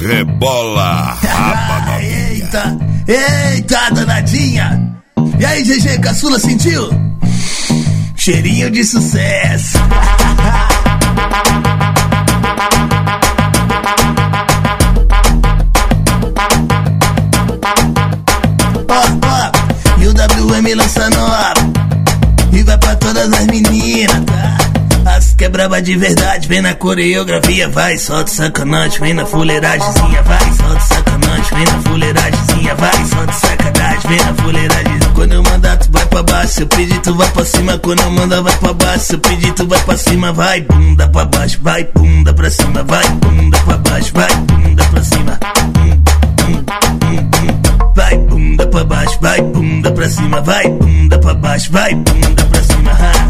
Rebola, raba novinha. Eita, danadinha. E aí, GG, caçula, sentiu? Cheirinho de sucesso. E o WM lança nova e vai pra todas as meninas, tá? As que é braba de verdade, vem na coreografia, vai, solta sacanagem, vem na fuleiragemzinha, vai, solta sacanagem, vem na fuleiragemzinha, vai, solta sacanagem, vem na fuleiragem. Quando eu mandar tu vai pra baixo, se eu pedir tu vai pra cima, quando eu mandar vai pra baixo, se eu pedir tu vai pra cima, vai, bunda pra baixo, vai, bunda pra cima, vai, bunda pra baixo, vai, bunda pra cima. Vai, bunda pra baixo, vai, bunda pra cima, vai, bunda pra baixo, vai, bunda pra cima.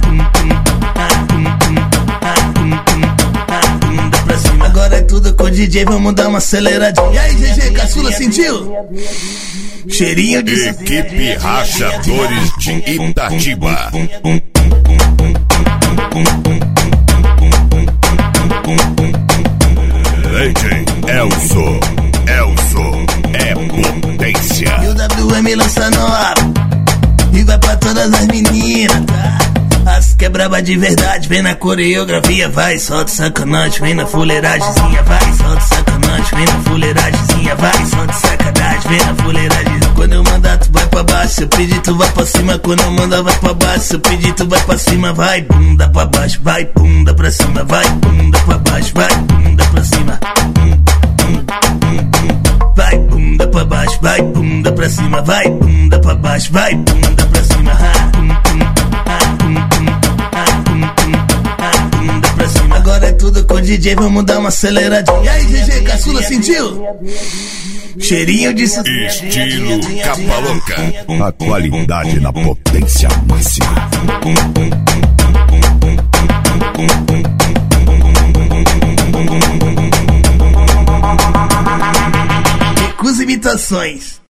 Bunda pra cima. Agora é tudo com o DJ, vamos dar uma aceleradinha. E aí, GG, caçula, sentiu? Cheirinho de Equipe Rachadores de Itatiba. DJ Elson é potência. E o WM lança nova e vai pra todas as meninas, tá? As que é braba de verdade, vem na coreografia, vai, solta sacanagem, vem na fuleiragemzinha, vai, solta sacanagem, vem na fuleiragemzinha, vai, solta sacanagem, vem na fuleiragem. Quando eu mandar tu vai pra baixo, se eu pedir tu vai pra cima, quando eu mandar vai pra baixo, se eu pedir tu vai pra cima, vai, bunda pra baixo, vai, bunda pra cima, vai, bunda pra baixo, vai, bunda pra cima. Vai, bunda pra baixo, vai, bunda pra cima, vai, bunda pra baixo, vai, bunda pra cima. Bunda pra cima. Agora é tudo com o DJ, vamos dar uma aceleradinha. E aí, GG, caçula, sentiu? Cheirinho de estilo capa louca. A qualidade na potência máxima. Recusa imitações.